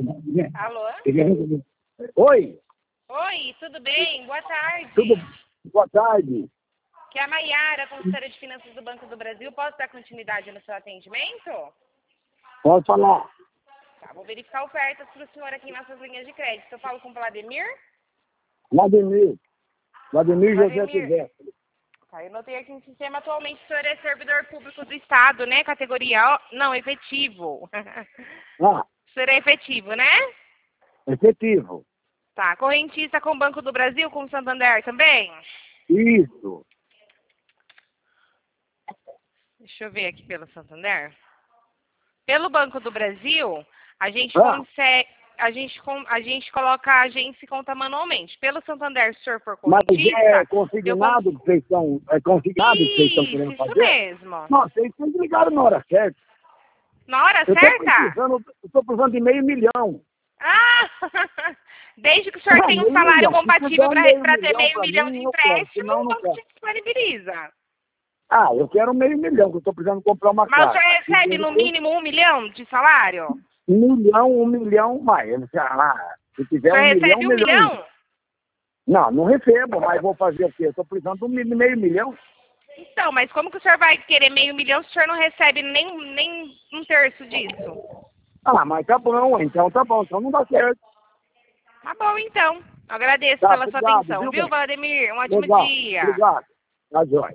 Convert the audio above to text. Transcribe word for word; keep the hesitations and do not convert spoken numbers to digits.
Alô? Oi, Oi, tudo bem? Boa tarde. tudo boa tarde. Que é a Maiara, consultora de finanças do Banco do Brasil. Posso dar continuidade no seu atendimento? Pode falar. Tá, vou verificar ofertas para o senhor aqui em nossas linhas de crédito. Eu falo com o Vladimir? Vladimir. Vladimir José Vladimir. Silvestre. Tá, eu notei aqui no sistema, atualmente o senhor é servidor público do Estado, né? Categoria O. Não, efetivo. Ah, O senhor é efetivo, né? efetivo. Tá, correntista com o Banco do Brasil, com o Santander também? Isso. Deixa eu ver aqui pelo Santander. Pelo Banco do Brasil, a gente Ah. consegue, a gente, com- a gente coloca a agência e conta manualmente. Pelo Santander, se o senhor for Mas correntista... é consignado que vocês estão. É consignado que vocês estão Isso, querendo isso fazer? mesmo. Nossa, vocês vocês ligaram na hora certa. Na hora Eu estou certa? precisando, eu tô precisando de meio milhão. Ah! Desde que o senhor Ah, tenha um meio salário milhão. Se compatível você der para meio ter milhão meio pra milhão mim, de eu quero, empréstimo, senão o não banco quero. te disponibiliza. Ah, eu quero meio milhão, que eu estou precisando comprar uma Mas o casa. senhor recebe no mínimo um milhão de salário? Um milhão, um milhão mais. Ah, se tiver O senhor um milhão, recebe um um milhão. milhão? Não, não recebo, mas vou fazer o quê? Estou precisando de um mi- meio milhão. Então, mas como que o senhor vai querer meio milhão se o senhor não recebe nem, nem um terço disso? Ah, mas tá bom, então tá bom, então não dá certo. Tá bom, então. Agradeço Tá, pela sua obrigado, atenção, viu, viu, bem? Vladimir? Um ótimo Legal, dia. obrigado. Tá jóia.